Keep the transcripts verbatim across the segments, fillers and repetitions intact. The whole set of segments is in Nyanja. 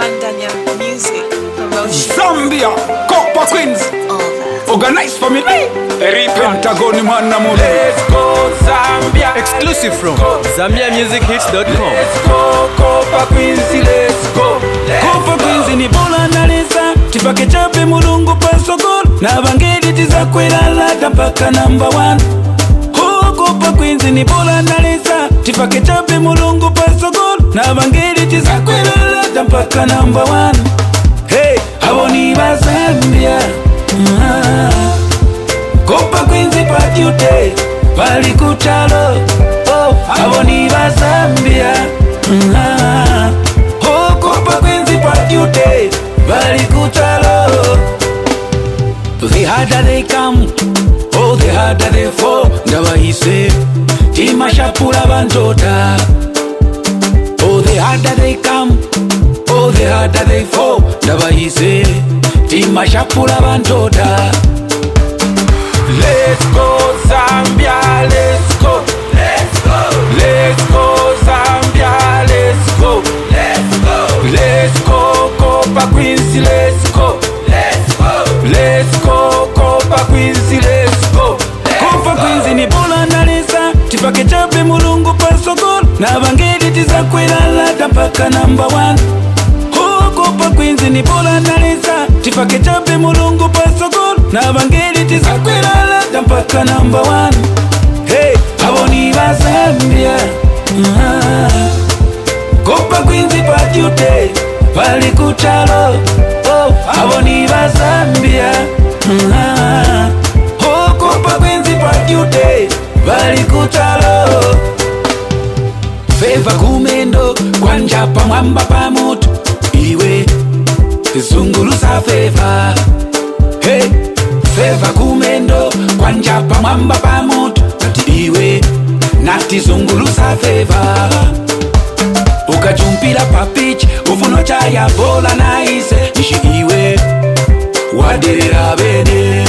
and Daniel Music Promotion. Zambia, Copper Queens, organized for me. Pentagon man na mole. Let's go Zambia. Exclusive from Zambia Music Hits dot com. Let's go Copper Queens, let's go. Copper Queens ni bola naleza tipake chape mulungu pasogol na bangeli tizakwela lata mpaka number one. Oh, Copper Queens ni bola naleza tipake chape mulungu pasogol na bangeli tizakwela lata mpaka number one. Hey, aboni ba Zambia. Ah. Copper Queens party today, bali kutalo. Oh, aboni ba Zambia. Ah. Oh, Copper Queens party today, bali kutalo. The harder they come, oh the harder they fall. Ndabahise, tima shapula bantota. Oh, the harder they come, oh the harder they fall. Ndabahise, tima shapula bantota. Let's go Zambia, let's go. Let's go. Let's go Zambia, let's go. Let's go. Let's go Copper Queens, let's go. Let's go. Let's go Copper Queens, let's go. Copper Queens ni bola naleza tipake chape mulungu pasogol na bangeli tizakwela lata mpaka number one. Oh, Copper Queens ni bola naleza tipake chape mulungu pasogol na bangeli tizakwela lata mpaka number one. Hey, aboni ba Zambia. Ah. Copper Queens party today, bali kutalo. Oh, aboni ba Zambia. Ah. Oh, Copper Queens party today, bali kutalo. Feva kumendo kwanja pa mwamba pa moto iwe zungulusa feva. Hey, feva kumendo kwanja pa mwamba pa moto iwe nati zungulusa feva. Ukajumpira pa pitch ufuno chaya bola naise nishi iwe wadirira bene.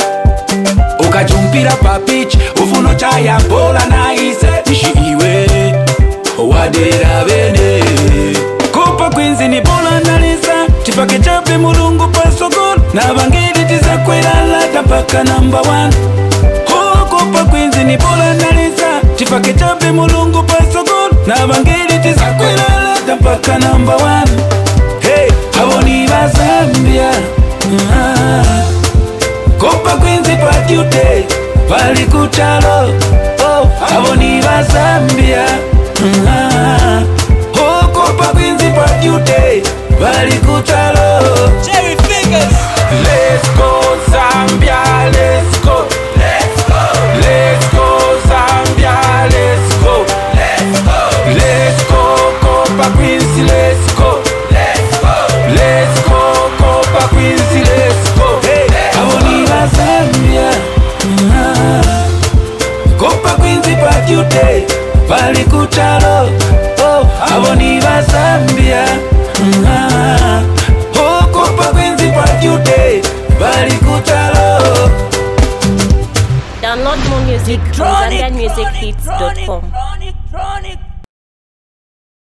Ukajumpira pa pitch ufuno chaya bola naise nishi iwe wadirira bene. Copper Queens ni bola naleza tipake chape mulungu pasogol na bangeli tizakwela lata mpaka number one. Oh, Copper Queens ni bola naleza tipake chape mulungu pasogol na bangeli tizakwela lata mpaka number one. Hey, aboni ba Zambia. Ah. Copper Queens party today, bali kutalo. Oh, aboni ba Zambia. Ah. Oh, Copper Queens party today, bali kutalo. Jerry Fingers. Let's go Zambia, let's go. Let's go. Let's go Zambia, let's go. Let's go. Let's go Copper Queens, let's go. Let's go. Let's go Copper Queens, let's go. Hey, aboni ba Zambia. Ah. Copper Queens party today, bali kutalo. Oh, aboni ba Zambia. Ah. Oh, Copper Queens party today, bali kutalo. Download more music from Zambia Music Hits dot com.